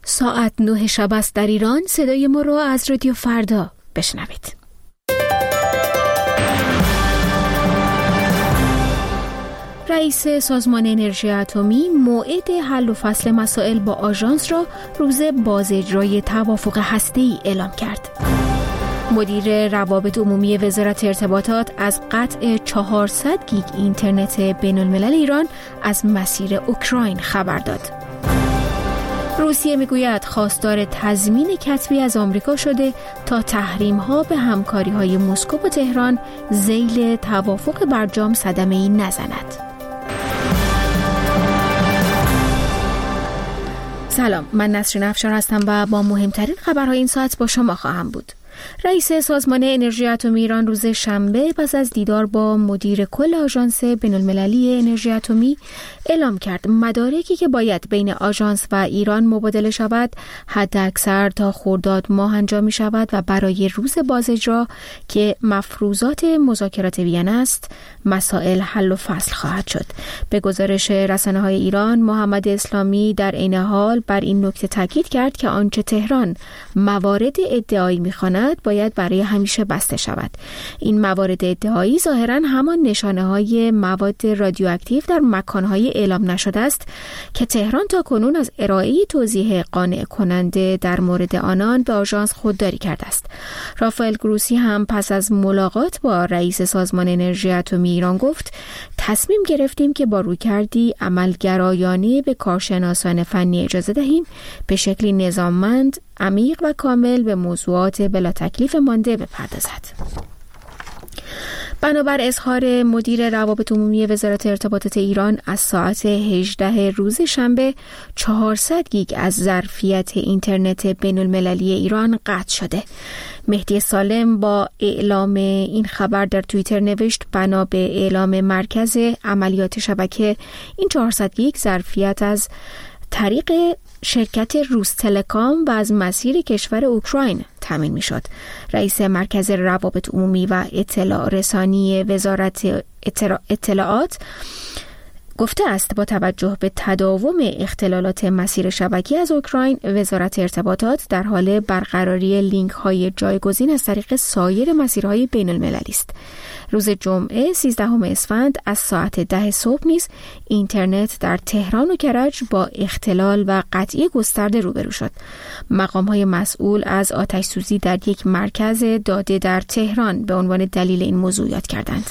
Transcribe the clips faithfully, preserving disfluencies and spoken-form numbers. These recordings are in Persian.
ساعت نه شب است در ایران. صدای ما رو از رادیو فردا بشنوید. رئیس سازمان انرژی اتمی موعد حل و فصل مسائل با آژانس را روز بازاجرای توافق هسته‌ای اعلام کرد. مدیر روابط عمومی وزارت ارتباطات از قطع چهارصد گیگ اینترنت بین الملل ایران از مسیر اوکراین خبر داد. روسیه میگوید خواستار تضمین کتبی از آمریکا شده تا تحریم‌ها به همکاری‌های مسکو و تهران ذیل توافق برجام صدمه‌ای نزند. سلام، من نسرین افشار هستم و با مهمترین خبرهای این ساعت با شما خواهم بود. رئیس سازمان انرژی اتمی ایران روز شنبه پس از دیدار با مدیر کل آژانس بین‌المللی انرژی اتمی اعلام کرد مدارکی که باید بین آژانس و ایران مبادله شود حداکثر تا خرداد ماه انجام می شود و برای روز بازاجرا که مفروضات مذاکرات وین است مسائل حل و فصل خواهد شد. به گزارش رسانه‌های ایران، محمد اسلامی در عین حال بر این نکته تاکید کرد که آنچه تهران موارد ادعایی می‌خواند باید برای همیشه بسته شود. این موارد ادعایی ظاهراً همان نشانه‌های مواد رادیواکتیو در مکان‌های اعلام نشده است که تهران تاکنون از ارائه توضیح قانع کننده در مورد آنان به آژانس خودداری کرده است. رافائل گروسی هم پس از ملاقات با رئیس سازمان انرژی اتمی ایران گفت تصمیم گرفتیم که با رویکردی عملگرایانه به کارشناسان فنی اجازه دهیم به شکلی نظاممند، عمیق و کامل به موضوعات بلا تکلیف مانده بپردازد. بنابر اظهار مدیر روابط عمومی وزارت ارتباطات ایران از ساعت هجده روز شنبه چهارصد گیگ از ظرفیت اینترنت بین المللی ایران قطع شده. مهدی سالم با اعلام این خبر در توییتر نوشت بنا به اعلام مرکز عملیات شبکه این چهارصد گیگ ظرفیت از طریق شرکت روس تلکام و از مسیر کشور اوکراین تامین می شد. رئیس مرکز روابط عمومی و اطلاع رسانی وزارت اطلاعات گفته است با توجه به تداوم اختلالات مسیر شبکی از اوکراین، وزارت ارتباطات در حال برقراری لینک های جایگزین از طریق سایر مسیرهای بین المللی است. روز جمعه سیزدهم اسفند از ساعت ده صبح نیز اینترنت در تهران و کرج با اختلال و قطعی گسترده روبرو شد. مقام‌های مسئول از آتش سوزی در یک مرکز داده در تهران به عنوان دلیل این موضوع یاد کردند.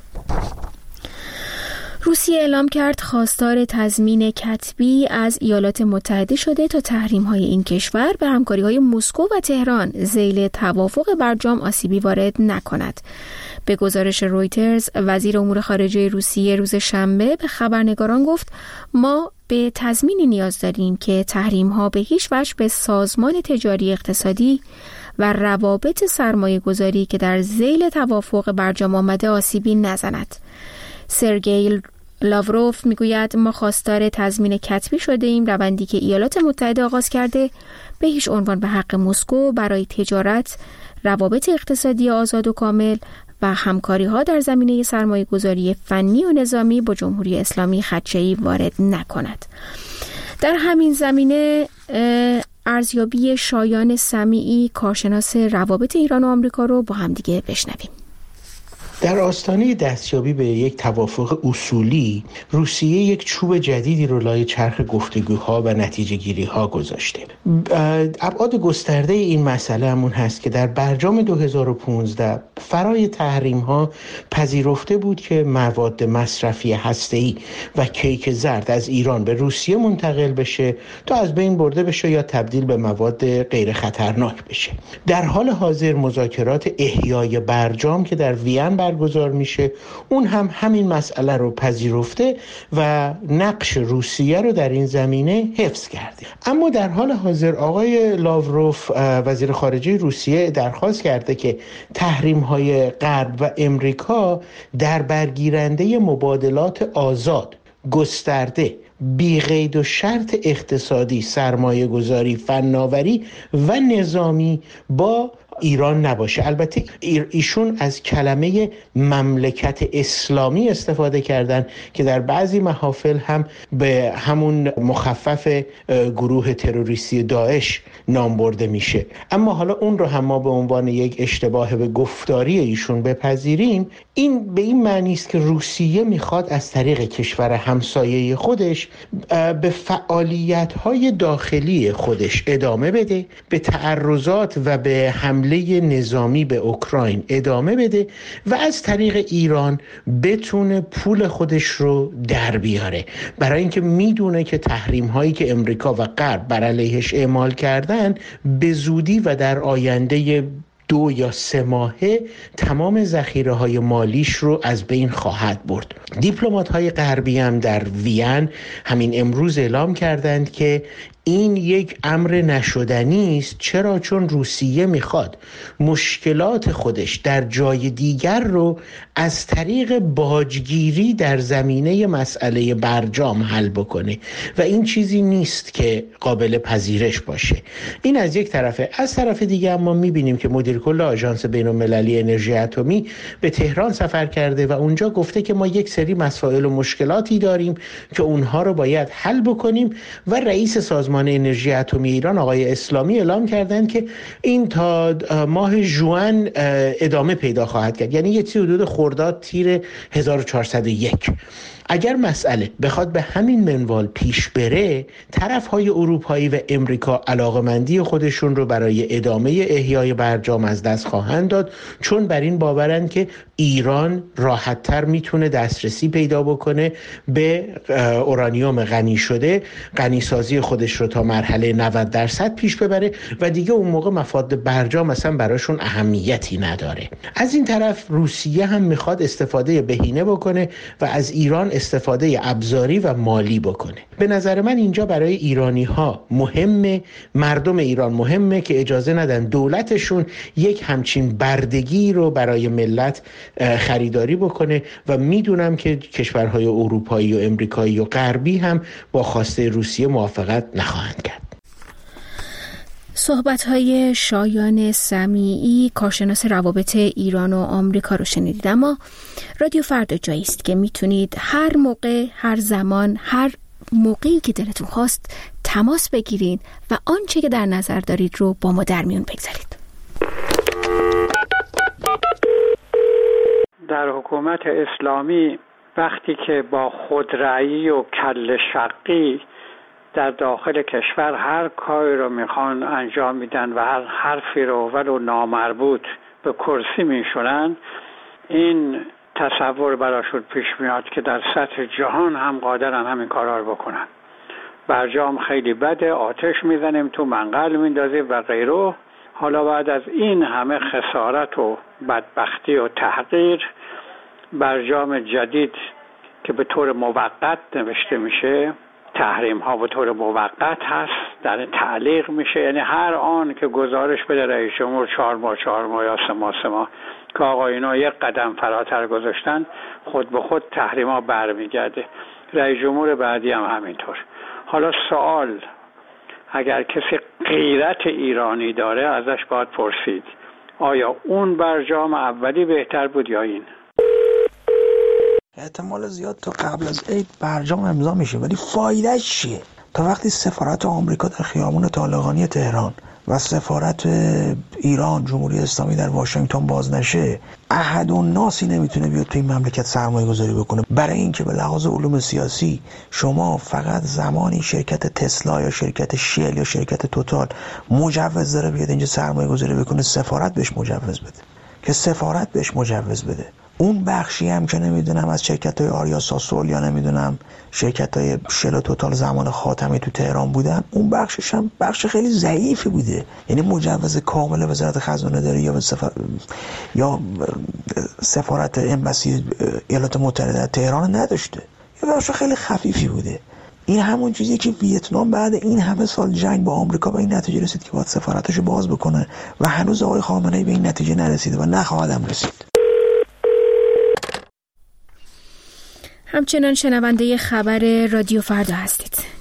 روسیه اعلام کرد خواستار تضمین کتبی از ایالات متحده شده تا تحریم‌های این کشور به همکاری‌های مسکو و تهران ذیل توافق برجام آسیبی وارد نکند. به گزارش رویترز، وزیر امور خارجه روسیه روز شنبه به خبرنگاران گفت ما به تضمینی نیاز داریم که تحریم‌ها به هیچ وجه به سازمان تجاری اقتصادی و روابط سرمایه گذاری که در ذیل توافق برجام آمده آسیبی نزند. سرگئی لاوروف میگوید ما خواستار تضمین کتبی شده ایم روندی که ایالات متحده آغاز کرده به هیچ عنوان به حق مسکو برای تجارت، روابط اقتصادی آزاد و کامل و همکاری‌ها در زمینه سرمایه‌گذاری فنی و نظامی با جمهوری اسلامی خدشه‌ای وارد نکند. در همین زمینه ارزیابی شایان سمیعی کارشناس روابط ایران و آمریکا رو با هم دیگه بشنویم. در آستانه دستیابی به یک توافق اصولی، روسیه یک چوب جدیدی رو لای چرخ گفتگوها و نتیجه گیری ها گذاشته. ابعاد گسترده این مسئله همون هست که در برجام دو هزار و پانزده فرای تحریم ها پذیرفته بود که مواد مصرفی هسته‌ای و کیک زرد از ایران به روسیه منتقل بشه تا از بین برده بشه یا تبدیل به مواد غیر خطرناک بشه. در حال حاضر مذاکرات احیای برجام که در وین برگزار میشه اون هم همین مسئله رو پذیرفته و نقش روسیه رو در این زمینه حفظ کرده. اما در حال حاضر آقای لاوروف وزیر خارجه روسیه درخواست کرده که تحریم‌های غرب و امریکا در برگیرنده مبادلات آزاد، گسترده، بی قید و شرط اقتصادی، سرمایه گذاری، فناوری و نظامی با ایران نباشه. البته ایشون از کلمه مملکت اسلامی استفاده کردن که در بعضی محافل هم به همون مخفف گروه تروریستی داعش نام برده میشه. اما حالا اون رو هم ما به عنوان یک اشتباه به گفتاری ایشون بپذیریم، این به این معنی است که روسیه میخواد از طریق کشور همسایه خودش به فعالیت‌های داخلی خودش ادامه بده، به تعرضات و به حمله نظامی به اوکراین ادامه بده و از طریق ایران بتونه پول خودش رو در بیاره، برای اینکه میدونه که تحریم هایی که امریکا و غرب بر علیهش اعمال کردن به زودی و در آینده دو یا سه ماهه تمام ذخیره های مالیش رو از بین خواهد برد. دیپلمات های غربی هم در وین همین امروز اعلام کردند که این یک امر نشدنی است. چرا؟ چون روسیه میخواد مشکلات خودش در جای دیگر رو از طریق باجگیری در زمینه مسئله برجام حل بکنه و این چیزی نیست که قابل پذیرش باشه. این از یک طرفه. از طرف دیگه ما میبینیم که مدیر کل آژانس بین‌المللی انرژی اتمی به تهران سفر کرده و اونجا گفته که ما یک سری مسائل و مشکلاتی داریم که اونها رو باید حل بکنیم و رئیس سازمان انرژی اتمی ایران آقای اسلامی اعلام کردند که این تا ماه ژوئن ادامه پیدا خواهد کرد، یعنی یه چیز حدود خرداد تیر هزار و چهارصد و یک. اگر مسئله بخواد به همین منوال پیش بره، طرف‌های اروپایی و امریکا علاقمندی خودشون رو برای ادامه احیای برجام از دست خواهند داد، چون بر این باورند که ایران راحت‌تر میتونه دسترسی پیدا بکنه به اورانیوم غنی شده، غنیسازی خودش رو تا مرحله نود درصد پیش ببره و دیگه اون موقع مفاد برجام اصلا براشون اهمیتی نداره. از این طرف روسیه هم میخواد استفاده بهینه بکنه و از ایران استفاده ابزاری و مالی بکنه. به نظر من اینجا برای ایرانی ها مهمه، مردم ایران مهمه که اجازه ندن دولتشون یک همچین بردگی رو برای ملت خریداری بکنه و میدونم که کشورهای اروپایی و امریکایی و غربی هم با خواسته روسیه موافقت نخواهند کرد. صحبت‌های شایان سمیعی، کارشناس روابط ایران و آمریکا رو شنیدید. اما رادیو فردا جایی است که میتونید هر موقع، هر زمان، هر موقعی که دلتون خواست تماس بگیرید و آنچه که در نظر دارید رو با ما در میون بگذارید. در حکومت اسلامی وقتی که با خودرأیی و کله شقی در داخل کشور هر کاری رو میخوان انجام میدن و هر حرفی رو ولو نامربوط به کرسی میشونن، این تصور براشون پیش میاد که در سطح جهان هم قادرن همین کارا رو بکنن. برجام خیلی بده، آتش میزنیم تو، منقل میندازیم و غیره. حالا بعد از این همه خسارت و بدبختی و تحقیر، برجام جدید که به طور موقت نوشته میشه، تحریم ها به طور موقت هست، در تعلیق میشه، یعنی هر آن که گزارش بده رئیس جمهور چهار ماه چهار ماه یا سه ماه سه ماه که آقا اینا یک قدم فراتر گذاشتن، خود به خود تحریم ها برمیگرده. رئیس جمهور بعدی هم همینطور. حالا سوال، اگر کسی غیرت ایرانی داره ازش باید پرسید آیا اون برجام اولی بهتر بود یا این؟ احتمال زیاد تا قبل از عید برجام امضا میشه، ولی فایدهش چیه؟ تا وقتی سفارت آمریکا در خیابون طالقانی تهران و سفارت ایران جمهوری اسلامی در واشنگتن باز نشه، احد و ناسی نمیتونه بیاد تو این مملکت سرمایه گذاری بکنه. برای اینکه به لحاظ علوم سیاسی شما فقط زمانی شرکت تسلا یا شرکت شل یا شرکت توتال مجوز داره بیاد اینجا سرمایه گذاری بکنه، سفارت بهش مجوز بده، که سفارت بهش مجوز بده. اون بخشی هم که نمیدونم از شرکت های آریا ساسول یا نمیدونم شرکت های شل و توتال زمان خاتمی تو تهران بودن، اون بخشش هم بخش خیلی ضعیفی بوده. یعنی مجوز کامل وزارت خزانه داری یا سفارت یا سفارت امباسی ایالات متحده در تهران نداشته، یه بخش خیلی خفیفی بوده. این همون چیزیه که ویتنام بعد این همه سال جنگ با آمریکا به این نتیجه رسید که باید سفارتشو باز بکنه و هنوز آقای خامنه‌ای به این نتیجه نرسیده و نخواهدم رسید. همچنان شنونده خبر رادیو فردا هستید.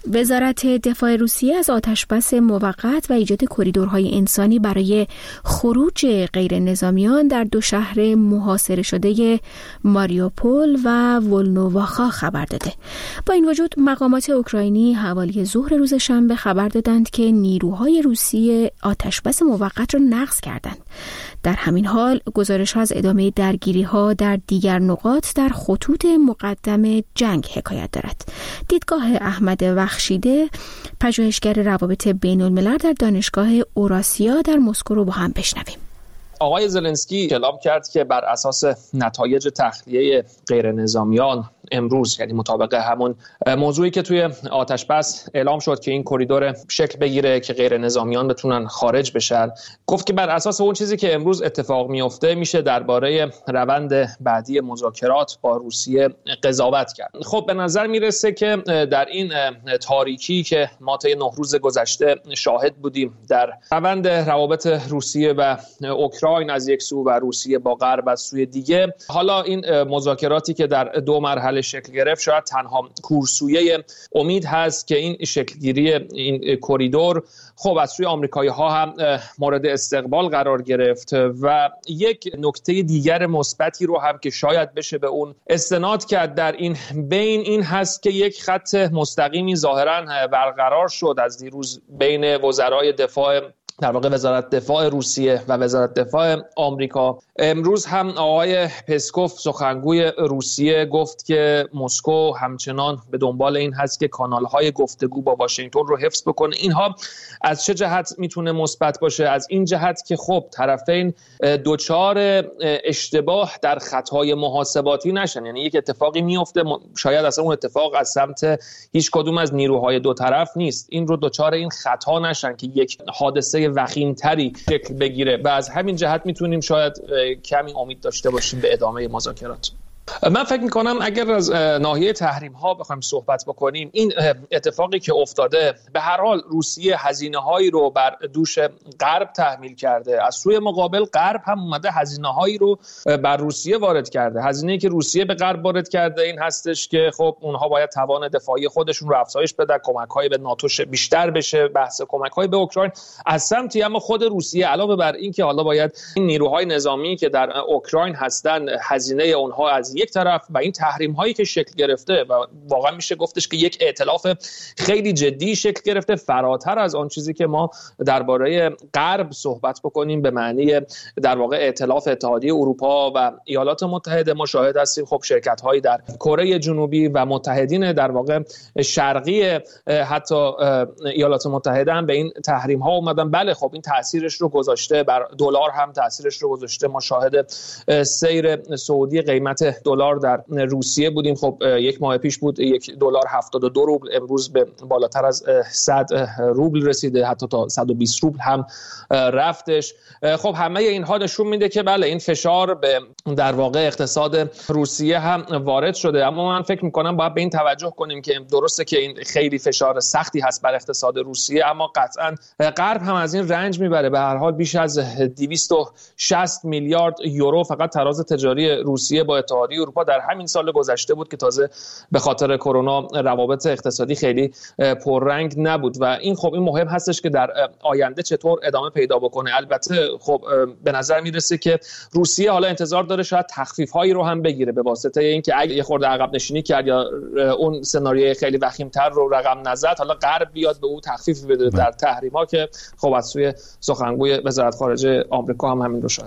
وزارت دفاع روسیه از آتشبس موقت و ایجاد کریدورهای انسانی برای خروج غیر نظامیان در دو شهر محاصره شده ماریوپول و ولنوواخا خبر داده. با این وجود مقامات اوکراینی حوالی ظهر روز شنبه خبر دادند که نیروهای روسیه آتشبس موقت را نقض کردند. در همین حال گزارش‌ها از ادامه درگیری‌ها در دیگر نقاط در خطوط مقدم جنگ حکایت دارد. دیدگاه احمد وخشیده، پژوهشگر روابط بین‌الملل در دانشگاه اوراسیا در مسکو رو با هم بشنویم. آقای زلنسکی اعلام کرد که بر اساس نتایج تخلیه غیر نظامیان امروز، یعنی مطابق همون موضوعی که توی آتشبس اعلام شد که این کریدور شکل بگیره که غیر نظامیان بتونن خارج بشن، گفت که بر اساس اون چیزی که امروز اتفاق میفته میشه درباره روند بعدی مذاکرات با روسیه قضاوت کرد. خب به نظر میرسه که در این تاریکی که ما طی نه روز گذشته شاهد بودیم در روند روابط روسیه و اوکراین از یک سو و روسیه با غرب از سوی دیگه، حالا این مذاکراتی که در دو مرحله شکل گرفت شاید تنها کورسویه امید هست که این شکلگیری این کریدور خب از سوی آمریکایی ها هم مورد استقبال قرار گرفت و یک نکته دیگر مثبتی رو هم که شاید بشه به اون استناد کرد در این بین این هست که یک خط مستقیمی ظاهرا برقرار شد از دیروز بین وزرای دفاع، در واقع وزارت دفاع روسیه و وزارت دفاع آمریکا. امروز هم آقای پسکوف سخنگوی روسیه گفت که مسکو همچنان به دنبال این هست که کانال‌های گفتگو با واشنگتن رو حفظ بکنه. اینها از چه جهت میتونه مثبت باشه؟ از این جهت که خب طرفین دوچار اشتباه در خطای محاسباتی نشن، یعنی یک اتفاقی میفته شاید اصلا اون اتفاق از سمت هیچ کدوم از نیروهای دو طرف نیست، این رو دوچار این خطا نشن که یک حادثه وخیم‌تری شکل بگیره و از همین جهت میتونیم شاید کمی امید داشته باشیم به ادامه مذاکرات. من فکر میکنم اگر از ناحیه تحریم ها بخوایم صحبت بکنیم، این اتفاقی که افتاده به هر حال روسیه هزینه هایی رو بر دوش غرب تحمیل کرده، از سوی مقابل غرب هم اومده هزینه هایی رو بر روسیه وارد کرده. هزینه‌ای که روسیه به غرب وارد کرده این هستش که خب اونها باید توان دفاعی خودشون رو افزایش بدن، کمک‌های به ناتو بیشتر بشه، بحث کمک‌های به اوکراین از سمتی، اما خود روسیه علاوه بر این که حالا باید این نیروهای نظامی که در اوکراین هستن هزینه اونها از یک طرف و این تحریم هایی که شکل گرفته و واقعا میشه گفتش که یک ائتلاف خیلی جدی شکل گرفته فراتر از آن چیزی که ما درباره غرب صحبت بکنیم به معنی در واقع ائتلاف اتحادیه اروپا و ایالات متحده. ما شاهد هستیم خب شرکت هایی در کره جنوبی و متحدین در واقع شرقی حتی ایالات متحده هم به این تحریم ها اومدن. بله خب این تاثیرش رو گذاشته بر دلار، هم تاثیرش رو گذاشته. ما شاهد سیر صعودی قیمت دلار در روسیه بودیم. خب یک ماه پیش بود یک دلار هفتاد و دو روبل، امروز به بالاتر از صد روبل رسیده، حتی تا صد و بیست روبل هم رفتش. خب همه اینها نشون میده که بله این فشار به در واقع اقتصاد روسیه هم وارد شده، اما من فکر میکنم باید به این توجه کنیم که درسته که این خیلی فشار سختی هست بر اقتصاد روسیه، اما قطعا غرب هم از این رنج میبره. به هر حال بیش از دویست و شصت میلیارد یورو فقط تراز تجاری روسیه با اتحادیه اروپا در همین سال گذشته بود که تازه به خاطر کرونا روابط اقتصادی خیلی پررنگ نبود و این خب این مهم هستش که در آینده چطور ادامه پیدا بکنه. البته خب به نظر میرسه که روسیه حالا انتظار داره شاید تخفیف هایی رو هم بگیره به واسطه اینکه اگه یه خورده عقب نشینی کرد یا اون سناریوی خیلی وخیم‌تر رو رقم نزد، حالا غرب بیاد به او تخفیف بده در تحریم‌ها که خب از سوی سخنگوی وزارت خارجه آمریکا هم همین رو شاهد.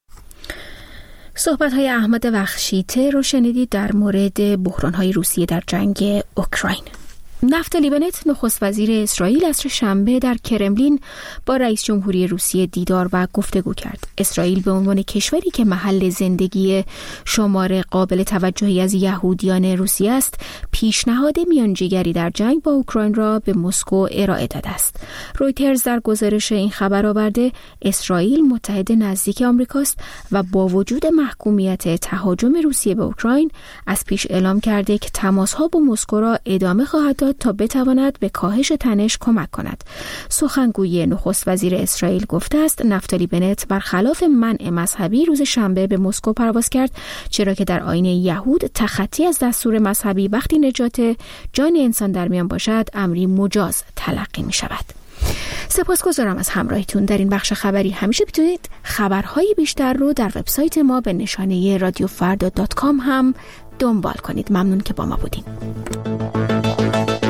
صحبت‌های احمد وخشیته رو شنیدید در مورد بحران‌های روسیه در جنگ اوکراین. نفتالی بنت نخست وزیر اسرائیل عصر شنبه در کرملین با رئیس جمهوری روسیه دیدار و گفتگو کرد. اسرائیل به عنوان کشوری که محل زندگی شمار قابل توجهی از یهودیان روسیه است، پیشنهاد میانجیگری در جنگ با اوکراین را به مسکو ارائه داده است. رویترز در گزارش این خبر آورده اسرائیل متحد نزدیک آمریکاست و با وجود محکومیت تهاجم روسیه به اوکراین از پیش اعلام کرده که تماس‌ها با مسکو را ادامه خواهد داد داد تا بتواند به کاهش تنش کمک کند. سخنگوی نخست وزیر اسرائیل گفته است نفتالی بنت برخلاف منع مذهبی روز شنبه به مسکو پرواز کرد، چرا که در آیین یهود تخطی از دستور مذهبی وقتی نجات جان انسان در میان باشد امری مجاز تلقی می شود. سپاسگزارم از همراهیتون در این بخش خبری. همیشه میتونید خبرهای بیشتر رو در وبسایت ما به نشانه رادیو فردا دات کام هم دنبال کنید. ممنون که با ما بودین.